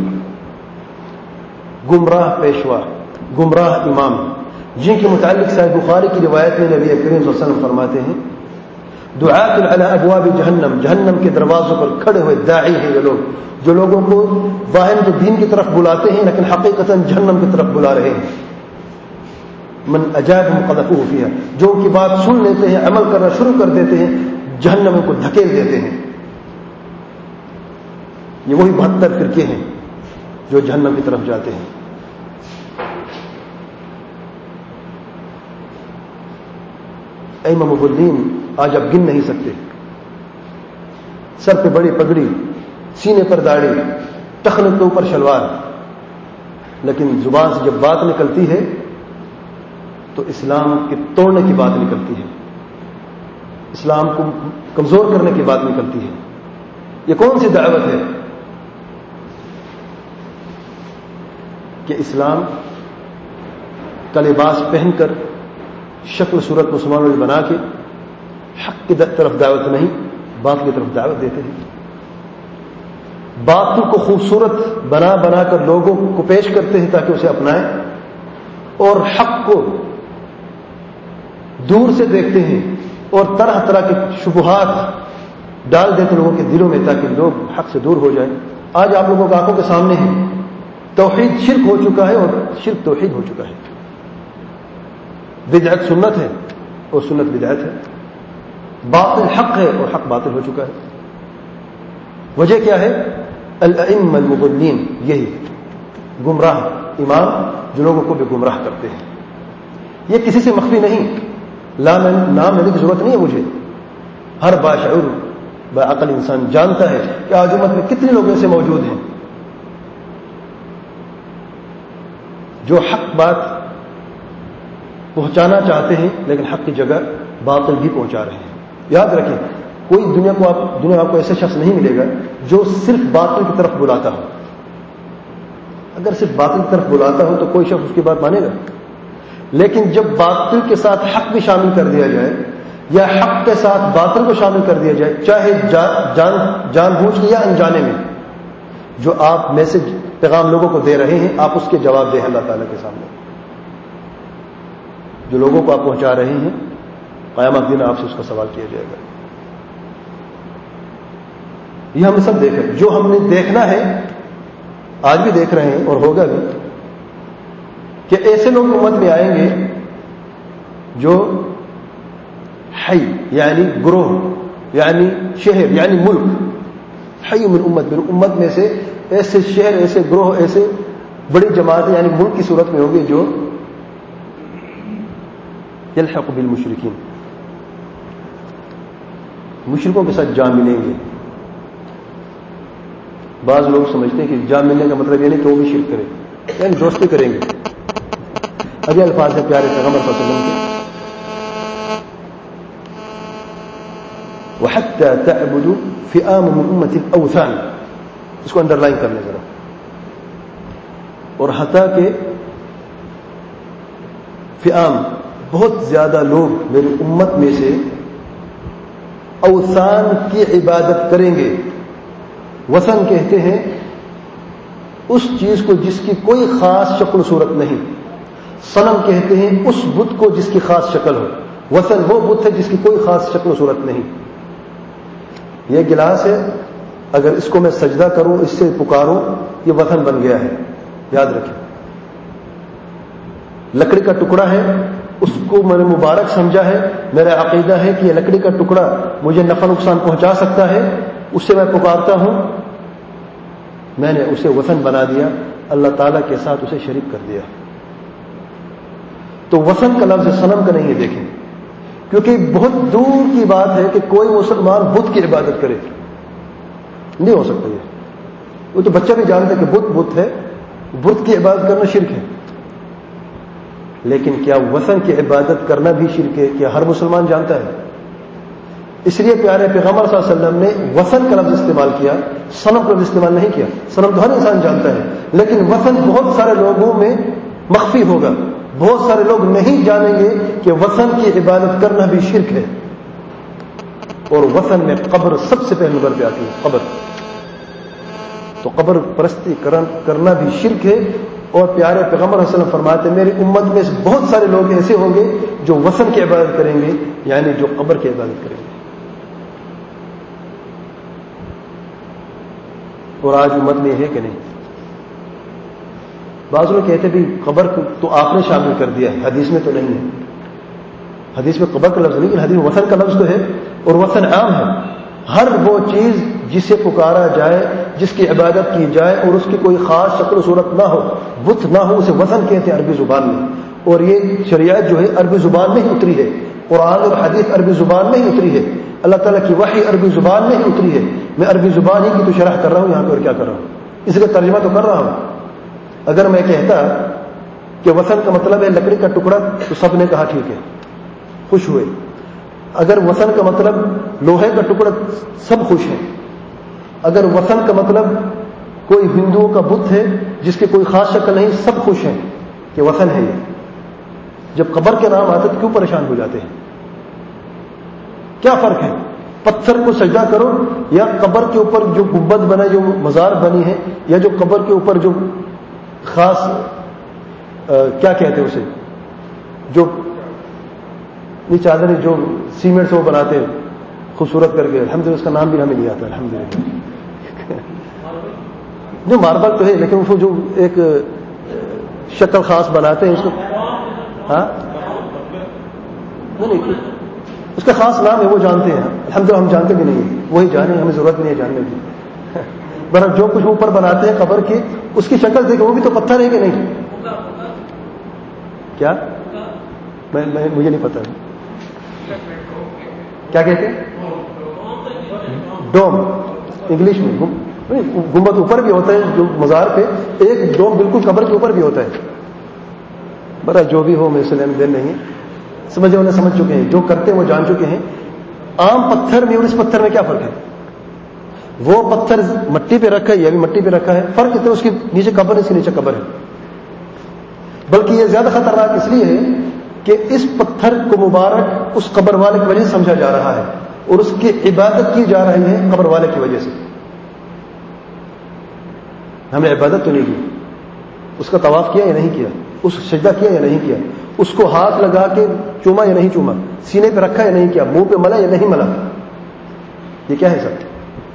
گمراہ پیشوا، گمراہ امام، جن کے متعلق صحیح بخاری کی روایت میں نبی کریم صلی اللہ علیہ وسلم فرماتے ہیں دعاۃ علی ابواب جہنم، جہنم کے دروازوں پر کھڑے ہوئے داعی ہیں یہ لوگ، جو لوگوں کو ظاہر تو دین کی طرف بلاتے ہیں لیکن حقیقتاً جہنم کی طرف بلا رہے ہیں. من اجابهم قذفوه فيها، جو ان کی بات سن لیتے ہیں، عمل کرنا شروع کر دیتے ہیں، جہنم کو دھکیل دیتے ہیں. یہ وہی 72 فرقے ہیں جو جہنم کی طرف جاتے ہیں. ائمہ مضلین آج آپ گن نہیں سکتے. سر پہ بڑی پگڑی، سینے پر داڑھی، ٹخنے کے اوپر شلوار، لیکن زبان سے جب بات نکلتی ہے تو اسلام کے توڑنے کی بات نکلتی ہے، اسلام کو کمزور کرنے کی بات نکلتی ہے۔ یہ کون سی دعوت ہے کہ اسلام کا لباس پہن کر شکل صورت مسلمانوں نے بنا کے حق کی طرف دعوت نہیں، باطل کی طرف دعوت دیتے ہیں، باطل کو خوبصورت بنا بنا کر لوگوں کو پیش کرتے ہیں تاکہ اسے اپنائیں، اور حق کو دور سے دیکھتے ہیں اور طرح طرح کے شبہات ڈال دیتے لوگوں کے دلوں میں تاکہ لوگ حق سے دور ہو جائیں۔ آج آپ لوگوں کی آنکھوں کے سامنے ہے، توحید شرک ہو چکا ہے اور شرک توحید ہو چکا ہے، بدعت سنت ہے اور سنت بدعت ہے، باطل حق ہے اور حق باطل ہو چکا ہے۔ وجہ کیا ہے؟ الائمہ المضلین، یہی گمراہ امام جو لوگوں کو بھی گمراہ کرتے ہیں۔ یہ کسی سے مخفی نہیں، نام لینے کی ضرورت نہیں ہے مجھے، ہر باشعور باعقل انسان جانتا ہے کہ آج امت میں کتنے لوگ ایسے موجود ہیں جو حق بات پہنچانا چاہتے ہیں لیکن حق کی جگہ باطل بھی پہنچا رہے ہیں۔ یاد رکھیں، کوئی دنیا میں آپ کو ایسا شخص نہیں ملے گا جو صرف باطل کی طرف بلاتا ہو۔ اگر صرف باطل کی طرف بلاتا ہو تو کوئی شخص اس کی بات مانے گا، لیکن جب باطل کے ساتھ حق بھی شامل کر دیا جائے یا حق کے ساتھ باطل کو شامل کر دیا جائے، چاہے جان بوجھ کے یا انجانے میں، جو آپ میسج پیغام لوگوں کو دے رہے ہیں آپ اس کے جواب دیں اللہ تعالیٰ کے سامنے۔ جو لوگوں کو آپ پہنچا رہے ہیں قیامت دن آپ سے اس کا سوال کیا جائے گا۔ یہ ہم سب دیکھ رہے ہیں، جو ہم نے دیکھنا ہے آج بھی دیکھ رہے ہیں اور ہوگا بھی، کہ ایسے لوگ امت میں آئیں گے جو حی یعنی گروہ یعنی شہر یعنی ملک، حی من امت میں سے ایسے شہر، ایسے گروہ، ایسے بڑی جماعتیں یعنی ملک کی صورت میں ہوں گے جو یلحق بالمشرکین، مشرکوں کے ساتھ جا ملیں گے۔ بعض لوگ سمجھتے ہیں کہ جا ملنے کا مطلب یہ نہیں کہ وہ بھی شرک کرے، یعنی دوستی کریں گے۔ اگلے الفاظ ہے پیارے پیغمبر صلی اللہ علیہ وسلم کے، وَحَتَّى تَعْبُدُ فِئَامٌ مِّنْ أُمَّةِ الْأَوْثَانِ، اس کو انڈر لائن کر لیں ذرا، اور حتیٰ کہ فئام بہت زیادہ لوگ میری امت میں سے اوثان کی عبادت کریں گے۔ وثن کہتے ہیں اس چیز کو جس کی کوئی خاص شکل صورت نہیں، صنم کہتے ہیں اس بت کو جس کی خاص شکل ہو، وثن وہ بت ہے جس کی کوئی خاص شکل صورت نہیں۔ یہ گلاس ہے، اگر اس کو میں سجدہ کروں، اس سے پکاروں، یہ وثن بن گیا ہے، یاد رکھیں۔ لکڑی کا ٹکڑا ہے، اس کو میں نے مبارک سمجھا ہے، میرا عقیدہ ہے کہ یہ لکڑی کا ٹکڑا مجھے نفع نقصان پہنچا سکتا ہے، اس سے میں پکارتا ہوں، میں نے اسے وثن بنا دیا، اللہ تعالیٰ کے ساتھ اسے شریک کر دیا۔ تو وثن کا لفظ صنم کا نہیں ہے، دیکھیں، کیونکہ بہت دور کی بات ہے کہ کوئی مسلمان بت کی عبادت کرے، نہیں ہو سکتا یہ۔ وہ تو بچہ بھی جانتا ہے کہ بت ہے، بت کی عبادت کرنا شرک ہے، لیکن کیا وثن کی عبادت کرنا بھی شرک ہے؟ کیا ہر مسلمان جانتا ہے؟ اس لیے پیارے پیغمبر صلی اللہ علیہ وسلم نے وثن کا لفظ استعمال کیا، صنم کا لفظ استعمال نہیں کیا۔ صنم تو ہر انسان جانتا ہے، لیکن وثن بہت سارے لوگوں میں مخفی ہوگا، بہت سارے لوگ نہیں جانیں گے کہ وثن کی عبادت کرنا بھی شرک ہے۔ اور وثن میں قبر سب سے پہلے نمبر پہ آتی ہے، قبر، تو قبر پرستی کرنا بھی شرک ہے۔ اور پیارے پیغمبر صلی اللہ علیہ وسلم فرماتے ہیں میری امت میں بہت سارے لوگ ایسے ہوں گے جو وثن کی عبادت کریں گے، یعنی جو قبر کی عبادت کریں گے۔ اور آج امت میں ہے کہ نہیں؟ بعض لوگ کہتے بھی قبر تو آپ نے شامل کر دیا ہے، حدیث میں تو نہیں ہے۔ حدیث میں قبر کا لفظ نہیں، حدیث میں وثن کا لفظ تو ہے، اور وثن عام ہے۔ ہر وہ چیز جسے پکارا جائے، جس کی عبادت کی جائے اور اس کی کوئی خاص شکل و صورت نہ ہو، بت نہ ہو، اسے وثن کہتے ہیں عربی زبان میں۔ اور یہ شریعت جو ہے عربی زبان میں ہی اتری ہے، قرآن اور حدیث عربی زبان میں ہی اتری ہے، اللہ تعالیٰ کی وحی عربی زبان میں ہی اتری ہے. میں عربی زبان ہی کی تو شرح کر رہا ہوں یہاں پہ, اور کیا کر رہا ہوں, اس لیے ترجمہ تو کر رہا ہوں. اگر میں کہتا کہ وطن کا مطلب ہے لکڑی کا ٹکڑا تو سب نے کہا ٹھیک ہے, خوش ہوئے. اگر وطن کا مطلب لوہے کا ٹکڑا, سب خوش ہیں. اگر وطن کا مطلب کوئی ہندوؤں کا بت ہے جس کی کوئی خاص شکل نہیں, سب خوش ہیں کہ وطن ہے یہ. جب قبر کے نام آتے تو کیوں پریشان ہو جاتے ہیں؟ کیا فرق ہے؟ پتھر کو سجدہ کرو یا قبر کے اوپر جو گنبد بنا, جو مزار بنی ہے, یا جو قبر کے اوپر جو خاص کیا کہتے ہیں اسے, جو چادر جو سیمنٹ سے وہ بناتے ہیں خوبصورت کر کے, الحمدللہ اس کا نام بھی ہمیں نہیں آتا الحمدللہ. جو ماربل تو ہے لیکن وہ جو ایک شکل خاص بناتے ہیں اس کو, ہاں نہیں, اس کا خاص نام ہے, وہ جانتے ہیں. الحمدللہ ہم جانتے بھی نہیں, وہی جانے, ہمیں ضرورت بھی نہیں ہے جاننے کی. برابر جو کچھ اوپر بناتے ہیں قبر کی, اس کی شکل دیکھو, وہ بھی تو پتھر ہے کہ نہیں؟ کیا مجھے نہیں پتا کیا کہتے ہیں, ڈوم انگلش میں. گنبد اوپر بھی ہوتا ہے جو مزار پہ, ایک ڈوم بالکل قبر کے اوپر بھی ہوتا ہے. برا جو بھی ہو, میں اس لیے دیر نہیں, سمجھے انہیں سمجھ چکے ہیں, جو کرتے ہیں وہ جان چکے ہیں. عام پتھر میں اور اس پتھر میں کیا فرق ہے؟ وہ پتھر مٹی پہ رکھا ہے, یہ بھی مٹی پہ رکھا ہے, فرق اتنا اس کے نیچے قبر ہے, اس کے نیچے قبر ہے. بلکہ یہ زیادہ خطرناک اس لیے ہے کہ اس پتھر کو مبارک اس قبر والے کی وجہ سے سمجھا جا رہا ہے, اور اس کی عبادت کی جا رہی ہے قبر والے کی وجہ سے. ہم نے عبادت تو نہیں کی, اس کا طواف کیا یا نہیں کیا, اس سجدہ کیا یا نہیں کیا, اس کو ہاتھ لگا کے چوما یا نہیں چوما, سینے پہ رکھا یا نہیں کیا, منہ پہ ملا یا نہیں ملا, یہ کیا ہے سب؟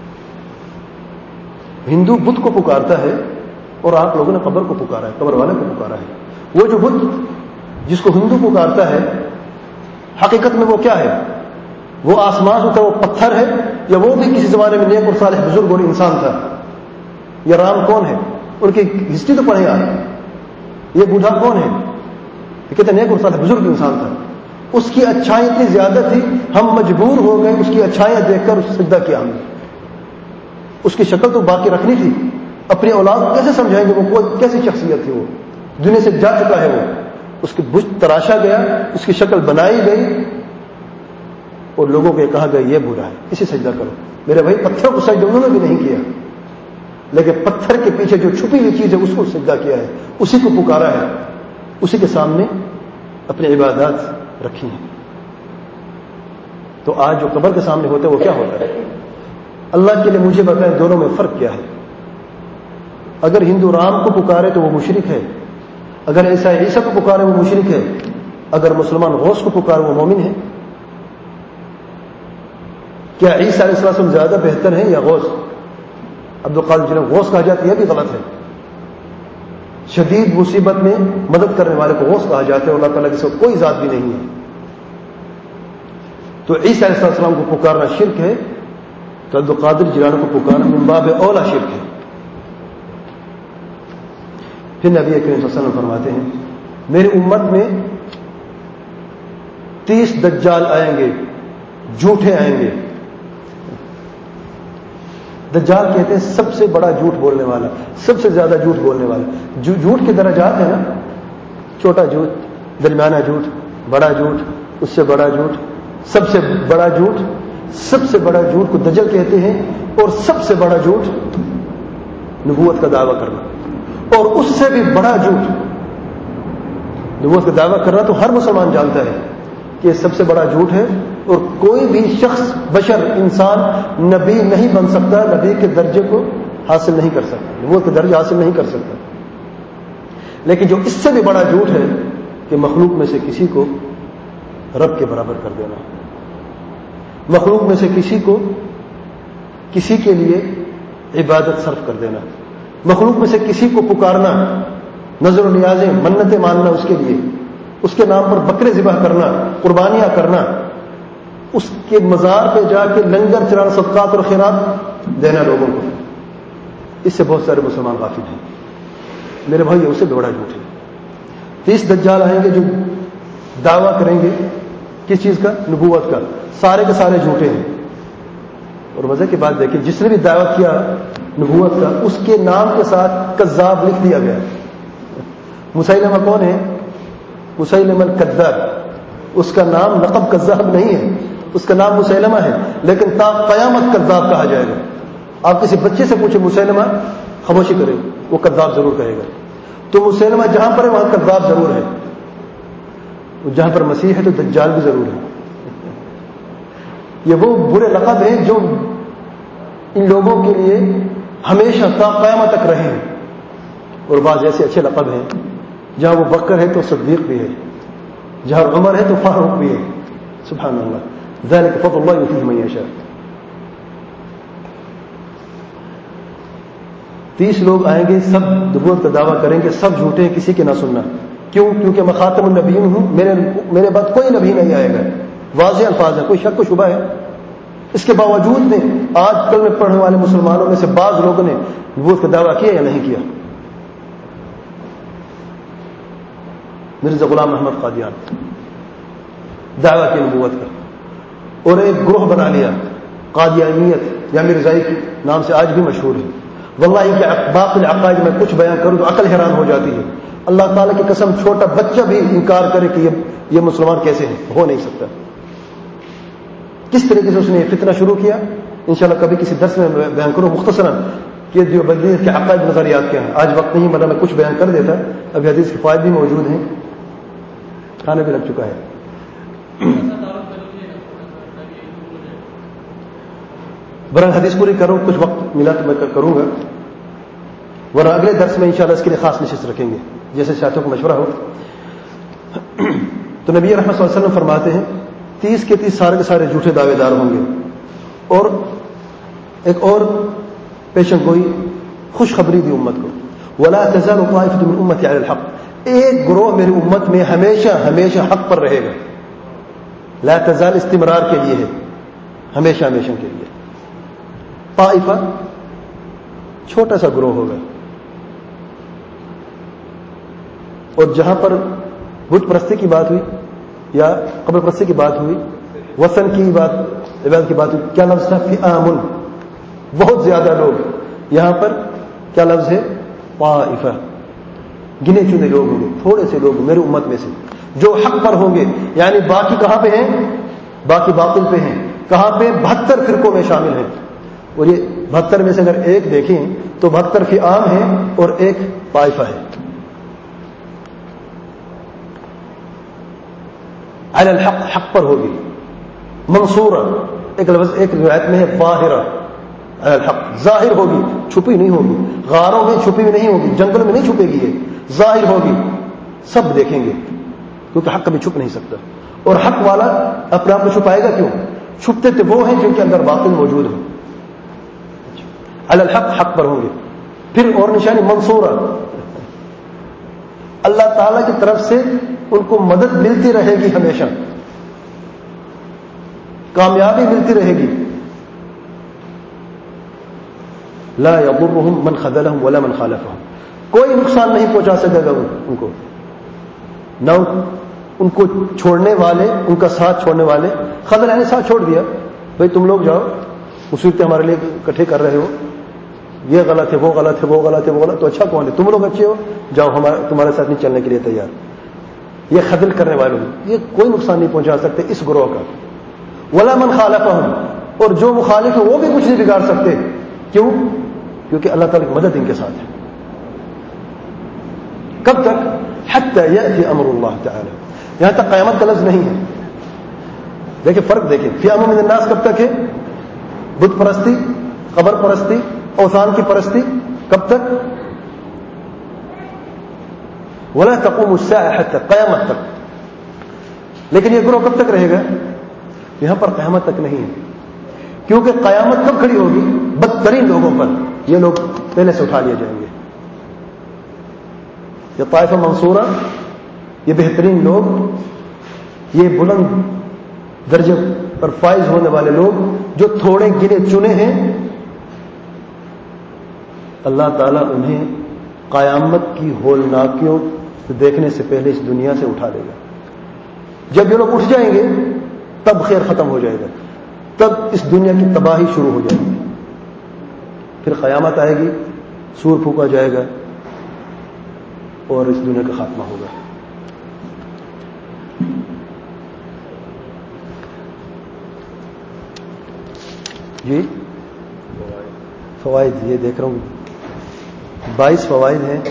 ہندو بت کو پکارتا ہے اور آپ لوگوں نے قبر کو پکارا ہے, قبر والے کو پکارا ہے. وہ جو بت جس کو ہندو پکارتا ہے حقیقت میں وہ کیا ہے؟ وہ آسمان سے وہ پتھر ہے, یا وہ بھی کسی زمانے میں نیک اور صالح بزرگ اور انسان تھا؟ یا رام کون ہے؟ ان کی ہسٹری تو پڑھیں آپ. یہ بوڑھا کون ہے؟ یہ کہتے ہیں نیک اور صالح بزرگ انسان تھا. اس کی اچھائی اتنی زیادہ تھی, ہم مجبور ہو گئے اس کی اچھائیاں دیکھ کر اس سجدہ کیا ہم نے. اس کی شکل تو باقی رکھنی تھی. اپنی اولاد کو کیسے سمجھائیں گے وہ کیسی شخصیت تھی؟ وہ دنیا سے جا چکا ہے. وہ اس کی بت تراشا گیا, اس کی شکل بنائی گئی, اور لوگوں کو یہ کہا گیا یہ برا ہے, اسی سجدہ کرو. میرے بھائی پتھر کو سجدہ انہوں نے بھی نہیں کیا, لیکن پتھر کے پیچھے جو چھپی ہوئی چیز ہے اس کو سجدہ کیا ہے, اسی کو پکارا ہے, اسی کے سامنے اپنی عبادات رکھی ہیں. تو آج جو قبر کے سامنے ہوتا ہے وہ کیا ہوتا ہے؟ اللہ کے لیے مجھے بتائیں دونوں میں فرق کیا ہے؟ اگر ہندو رام کو پکارے تو وہ مشرک ہے, اگر عیسائی عیسیٰ کو پکارے وہ مشرک ہے, اگر مسلمان غوث کو پکارے وہ مومن ہے. کیا عیسیٰ علیہ السلام زیادہ بہتر ہیں یا غوث؟ عبد القادر جنہیں غوث کہا جاتا ہے یہ بھی غلط ہے. شدید مصیبت میں مدد کرنے والے کو غوث کہا جاتا ہے, اور اللہ تعالیٰ کے ساتھ کوئی ذات بھی نہیں ہے. تو عیسیٰ علیہ السلام کو پکارنا شرک ہے, تو عبد القادر جیلانی کو پکارنا من باب اولا شرک ہے. پھر نبی کریم صلی اللہ علیہ وسلم فرماتے ہیں میری امت میں 30 دجال آئیں گے, جھوٹے آئیں گے. دجال کہتے ہیں سب سے بڑا جھوٹ بولنے والا, سب سے زیادہ جھوٹ بولنے والا. جھوٹ کے درجات ہیں نا, چھوٹا جھوٹ, درمیانہ جھوٹ, بڑا جھوٹ, اس سے بڑا جھوٹ, سب سے بڑا جھوٹ. سب سے بڑا جھوٹ کو دجل کہتے ہیں, اور سب سے بڑا جھوٹ نبوت کا دعویٰ کرنا, اور اس سے بھی بڑا جھوٹ نبوت کا دعویٰ کرنا تو ہر مسلمان جانتا ہے کہ یہ سب سے بڑا جھوٹ ہے, اور کوئی بھی شخص بشر انسان نبی نہیں بن سکتا, نبی کے درجے کو حاصل نہیں کر سکتا, نبوت کا درجہ حاصل نہیں کر سکتا. لیکن جو اس سے بھی بڑا جھوٹ ہے کہ مخلوق میں سے کسی کو رب کے برابر کر دینا, مخلوق میں سے کسی کو کسی کے لیے عبادت صرف کر دینا, مخلوق میں سے کسی کو پکارنا, نظر و نیازیں منتیں ماننا اس کے لیے, اس کے نام پر بکرے ذبح کرنا, قربانیاں کرنا, اس کے مزار پہ جا کے لنگر چلانا, صدقات اور خیرات دینا لوگوں کو. اس سے بہت سارے مسلمان غافل ہیں میرے بھائی, اسے بڑا جھوٹ ہے. 30 دجال آئیں گے جو دعویٰ کریں گے کس چیز کا؟ نبوت کا. سارے کے سارے جھوٹے ہیں. اور مزے کی بات دیکھیں، جس نے بھی دعویٰ کیا نبوت کا اس کے نام کے ساتھ کذاب لکھ دیا گیا. مسیلمہ کون ہے؟ مسیلمہ الکذاب. اس کا نام لقب کذاب نہیں ہے، اس کا نام مسیلمہ ہے، لیکن تا قیامت کذاب کہا جائے گا. آپ کسی بچے سے پوچھیں مسیلمہ، خاموشی کرے، وہ کذاب ضرور کہے گا. تو مسیلمہ جہاں پر ہے وہاں کذاب ضرور ہے، جہاں پر مسیح ہے تو دجال بھی ضرور ہے. یہ وہ برے لقب ہیں جو ان لوگوں کے لیے ہمیشہ تا قیامت تک رہے ہیں. اور بعض ایسے اچھے لقب ہیں، جہاں وہ بکر ہے تو صدیق بھی ہے، جہاں عمر ہے تو فاروق بھی ہے. سبحان اللہ، ذلك فضل اللہ یؤتیہ من یشاء. 30 لوگ آئیں گے، سب نبوت کا دعویٰ کریں گے، سب جھوٹے ہیں، کسی کے نہ سننا. کیوں؟ کیونکہ میں خاتم النبیین ہوں، میرے بعد کوئی نبی نہیں آئے گا. واضح الفاظ ہے، کوئی شک و شبہ ہے؟ اس کے باوجود میں آج کل میں پڑھنے والے مسلمانوں میں سے بعض لوگوں نے نبوت کا دعویٰ کیا یا نہیں کیا؟ مرزا غلام محمد قادیان دعویٰ کی نبوت کا، اور ایک گروہ بنا لیا قادیانیت یا مرزائی کے نام سے، آج بھی مشہور ہے. واللہ کہ باقی العقائد میں کچھ بیان کروں تو عقل حیران ہو جاتی ہے. اللہ تعالیٰ کی قسم، چھوٹا بچہ بھی انکار کرے کہ یہ مسلمان کیسے ہیں، ہو نہیں سکتا. کس طریقے سے اس نے فتنہ شروع کیا، انشاءاللہ کبھی کسی درس میں بیان کروں مختصراً کہ جو بندی کے عقائد نظریات کے ہیں. آج وقت نہیں، ورنہ میں کچھ بیان کر دیتا. ابھی حدیث کے فوائد بھی موجود ہیں، کھانا بھی لگ چکا ہے. برحال حدیث پوری کروں، کچھ وقت ملا تو میں کروں گا، ورنہ اگلے درس میں انشاءاللہ اس کے لیے خاص نشست رکھیں گے جیسے ساتھیوں کو مشورہ ہو. تو نبی رحمت صلی اللہ علیہ وسلم فرماتے ہیں 30 کے 30 سارے کے سارے جھوٹے دعوے دار ہوں گے. اور ایک اور پیشن گوئی، خوشخبری دی امت کو، ولا تزال طائفة من امتی علی الحق، ایک گروہ میری امت میں ہمیشہ ہمیشہ حق پر رہے گا. لا تزال استمرار کے لیے ہے، ہمیشہ ہمیشہ کے لیے. طائفہ چھوٹا سا گروہ ہوگا، اور جہاں پر بت پرستی کی بات ہوئی یا قبر پرستی کی بات ہوئی، وثن کی بات، عبادت کی بات ہوئی، کیا لفظ تھا؟ فئام، بہت زیادہ لوگ. یہاں پر کیا لفظ ہے؟ طائفہ، گنے چنے لوگ ہوں گے، تھوڑے سے لوگ میری امت میں سے جو حق پر ہوں گے. یعنی باقی کہاں پہ ہیں؟ باقی باطل پہ ہیں. کہاں پہ؟ 72 فرقوں میں شامل ہیں. اور یہ 72 میں سے اگر ایک دیکھیں تو 72 فئام ہیں اور ایک طائفہ ہے. علی الحق، حق پر ہوگی. منصورہ، ایک لفظ ایک روایت میں ہے ظاہرہ، علی الحق، ظاہر ہوگی، چھپی نہیں ہوگی. غاروں میں چھپی بھی نہیں ہوگی، جنگل میں نہیں چھپے گی، یہ ظاہر ہوگی، سب دیکھیں گے، کیونکہ حق کبھی چھپ نہیں سکتا. اور حق والا اپنے آپ کو چھپائے گا کیوں؟ چھپتے تو وہ ہیں جن کے اندر باطل موجود ہو. علی الحق، حق پر ہوں گے. پھر اور نشانی منصورہ، اللہ تعالی کی طرف سے ان کو مدد ملتی رہے گی، ہمیشہ کامیابی ملتی رہے گی. لا یضرهم من خذلهم ولا من خالفهم، کوئی نقصان نہیں پہنچا سکے گا ان کو، نہ ان کو چھوڑنے والے، ان کا ساتھ چھوڑنے والے. خذل نے ساتھ چھوڑ دیا، بھئی تم لوگ جاؤ، مصیبتیں ہمارے لیے اکٹھے کر رہے ہو، یہ غلط ہے، وہ غلط ہے، وہ غلط ہے، وہ غلط، تو اچھا کون ہے؟ تم لوگ اچھے ہو، جاؤ، تمہارے ساتھ نہیں چلنے کے لیے تیار. یہ خذل کرنے والوں، یہ کوئی نقصان نہیں پہنچا سکتے اس گروہ کا. ولا من خالفهم، اور جو مخالف ہے وہ بھی کچھ نہیں بگاڑ سکتے. کیوں؟ کیونکہ اللہ تعالیٰ کی مدد ان کے ساتھ ہے. کب تک؟ حتی یأتی امر اللہ تعالی، یہاں تک قیامت کا لفظ نہیں ہے. دیکھیں فرق، دیکھیں فئام من الناس کب تک ہے؟ بت پرستی، قبر پرستی، اوثان کی پرستی. کب تک؟ ولا تقوم الساعة حتى، قیامت تک. لیکن یہ گروہ کب تک رہے گا؟ یہاں پر قیامت تک نہیں ہے، کیونکہ قیامت کب کھڑی ہوگی؟ بدترین لوگوں پر. یہ لوگ پہلے سے اٹھا لیے جائیں گے. یہ طائفہ منصورہ، یہ بہترین لوگ، یہ بلند درجے پر فائز ہونے والے لوگ جو تھوڑے گنے چنے ہیں، اللہ تعالیٰ انہیں قیامت کی ہولناکیوں دیکھنے سے پہلے اس دنیا سے اٹھا دے گا. جب یہ لوگ اٹھ جائیں گے تب خیر ختم ہو جائے گا. تب اس دنیا کی تباہی شروع ہو جائے گی. پھر قیامت آئے گی, سور پھونکا جائے گا اور اس دنیا کا خاتمہ ہوگا. جی فوائد یہ دیکھ رہا ہوں 22 فوائد ہیں.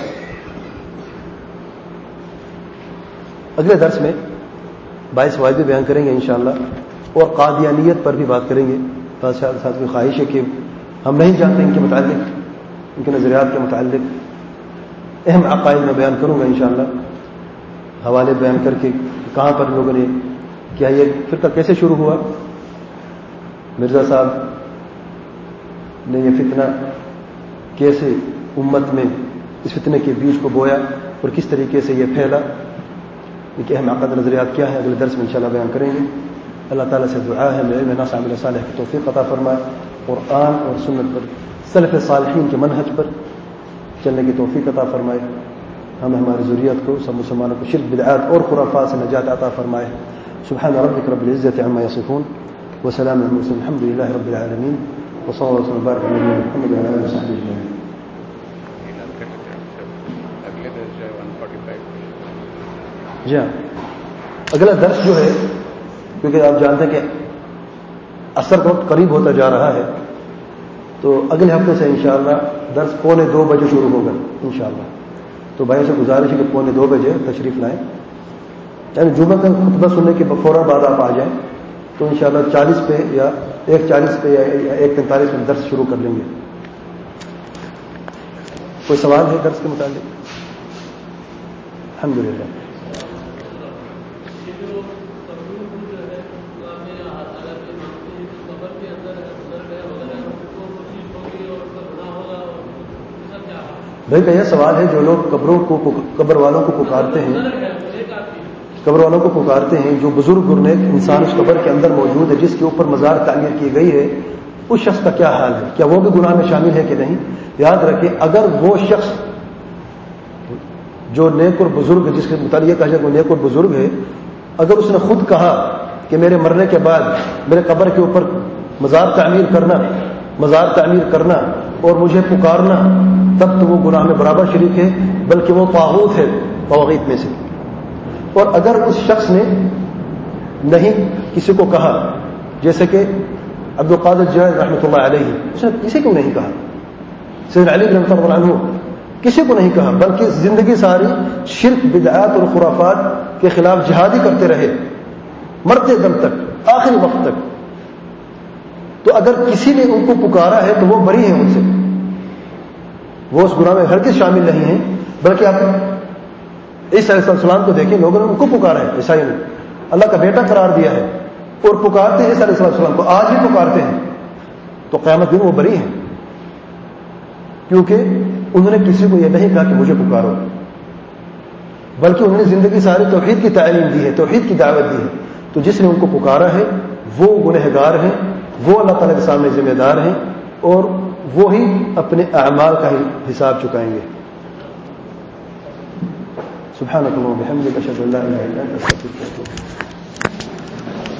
اگلے درس میں 22 فوائد بھی بیان کریں گے انشاءاللہ, اور قادیانیت پر بھی بات کریں گے. ساتھ میں خواہش ہے کہ ہم نہیں جانتے ان کے متعلق, ان کے نظریات کے متعلق اہم عقائد میں بیان کروں گا انشاءاللہ, حوالے بیان کر کے کہاں پر لوگوں نے کیا, یہ فرقہ کیسے شروع ہوا, مرزا صاحب نے یہ فتنہ کیسے امت میں اس فتنے کے بیج کو بویا اور کس طریقے سے یہ پھیلا, ان کے اہم عقائد نظریات کیا ہیں, اگلے درس میں انشاءاللہ بیان کریں گے. اللہ تعالیٰ سے دعا ہے علم نافع عمل صالح کی توفیق عطا فرمائے, قرآن اور سنت پر سلف صالحین کے منہج پر چلنے کی توفیق عطا فرمائے. ہمیں ہماری ذریت کو سب مسلمانوں کو شرک بدعات اور خرافات سے نجات عطا فرمائے. سبحان ربک رب العزة عما یصفون وسلام علی المرسلین الحمد للہ رب العالمین وصلی اللہ وسلم وبارک علی نبینا محمد وعلی آلہ وصحبہ اجمعین. جی ہاں, اگلا درس جو ہے, کیونکہ آپ جانتے ہیں کہ اثر بہت قریب ہوتا جا رہا ہے, تو اگلے ہفتے سے انشاءاللہ درس 1:45 بجے شروع ہوگا انشاءاللہ. تو بھائی سے گزارش ہے کہ 1:45 بجے تشریف لائیں, یعنی جمعہ کا خطبہ سننے کے فوراً بعد آپ آ جائیں, تو انشاءاللہ 40 پہ یا 1:40 پہ یا 1:45 میں درس شروع کر لیں گے. کوئی سوال ہے درس کے متعلق؟ الحمدللہ. بھائی کا یہ سوال ہے, جو لوگ قبر والوں کو پکارتے ہیں, جو بزرگ گرنے انسان اس قبر کے اندر موجود ہے جس کے اوپر مزار تعمیر کی گئی ہے, اس شخص کا کیا حال ہے, کیا وہ بھی گناہ میں شامل ہے کہ نہیں؟ یاد رکھیں, اگر وہ شخص جو نیک اور بزرگ ہے, جس کے متعلق یہ کہا جائے کہ وہ نیک اور بزرگ ہے, اگر اس نے خود کہا کہ میرے مرنے کے بعد میرے قبر کے اوپر مزار تعمیر کرنا اور مجھے پکارنا, تب تو وہ گناہ میں برابر شریک ہے, بلکہ وہ طاغوت ہے طواغیت میں سے. اور اگر اس شخص نے نہیں کسی کو کہا, جیسے کہ عبد القادر جیلانی رحمۃ اللہ علیہ, اس نے کسی کو نہیں کہا, سیدنا علی رضی اللہ عنہ کسی کو نہیں کہا, بلکہ زندگی ساری شرک بدعات اور خرافات کے خلاف جہاد ہی کرتے رہے مرتے دم تک, آخری وقت تک. تو اگر کسی نے ان کو پکارا ہے تو وہ بری ہیں ان سے, وہ اس گناہ میں ہرگز شامل نہیں ہیں. بلکہ آپ عیسیٰ علیہ السلام کو دیکھیں, لوگوں نے ان کو پکارا ہے, عیسائیوں نے اللہ کا بیٹا قرار دیا ہے اور پکارتے ہیں عیسیٰ علیہ السلام کو, آج بھی پکارتے ہیں. تو قیامت دن وہ بری ہیں, کیونکہ انہوں نے کسی کو یہ نہیں کہا کہ مجھے پکارو, بلکہ انہوں نے زندگی ساری توحید کی تعلیم دی ہے, توحید کی دعوت دی ہے. تو جس نے ان کو پکارا ہے وہ گنہگار ہیں, وہ اللہ تعالیٰ کے سامنے ذمہ دار ہیں, اور وہی اپنے اعمال کا حساب چکائیں گے. سبحانک اللہم و بحمدک اشہد ان لا الہ الا انت استغفرک و اتوب الیک.